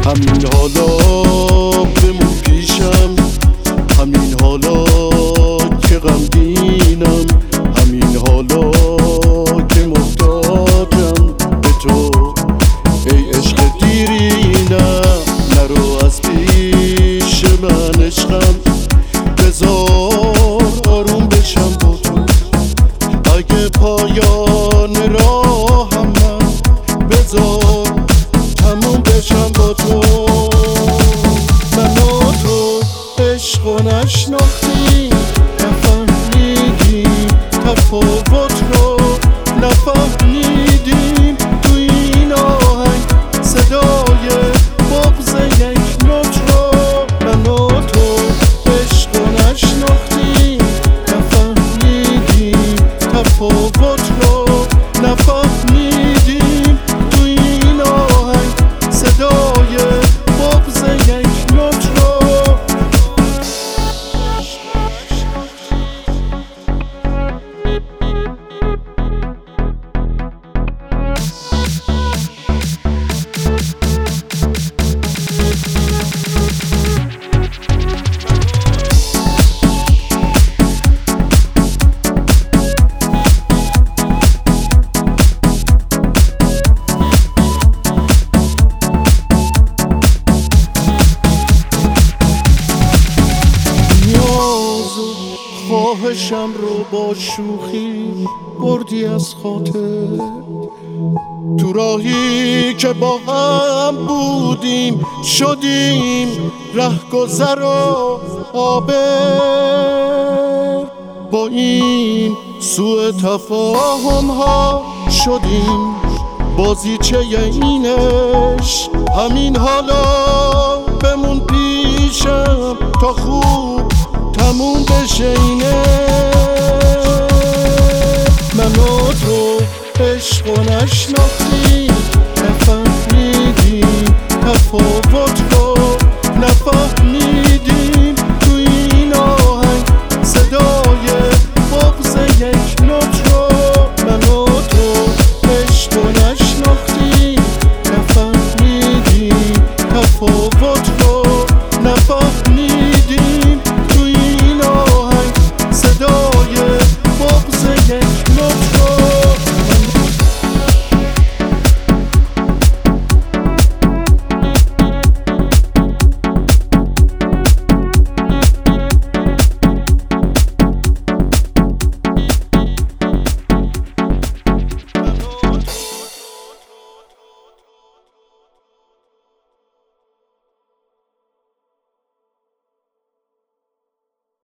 همین حالا بمون پیشم، همین حالا که غمگینم، همین حالا که محتاجم به تو. ای عشق دیرینم نرو از پیش من عشقم، بذار آروم بشم با تو. اگه پایان راهم من، بذار تموم بشم با تو. من و تو عشق و نشناختیم، نفهمیدیم تفاوت رو، نفهمیدیم تو این آهنگ صدای بغض یک نوت رو. من و تو عشق و نشناختیم، نفهمیدیم تفاوت رو، نفهمیدیم تو این آهنگ صدای بغض یک نوت رو. خواهشم رو با شوخی بردی از خاطر، تو راهی که با هم بودیم شدیم رهگذر و عابر. با این سوء تفاهم ها شدیم بازیچه اینش. همین حالا بمون پیشم تا خوب تموم بشه اینه. من و تو عشق و نشناختیم،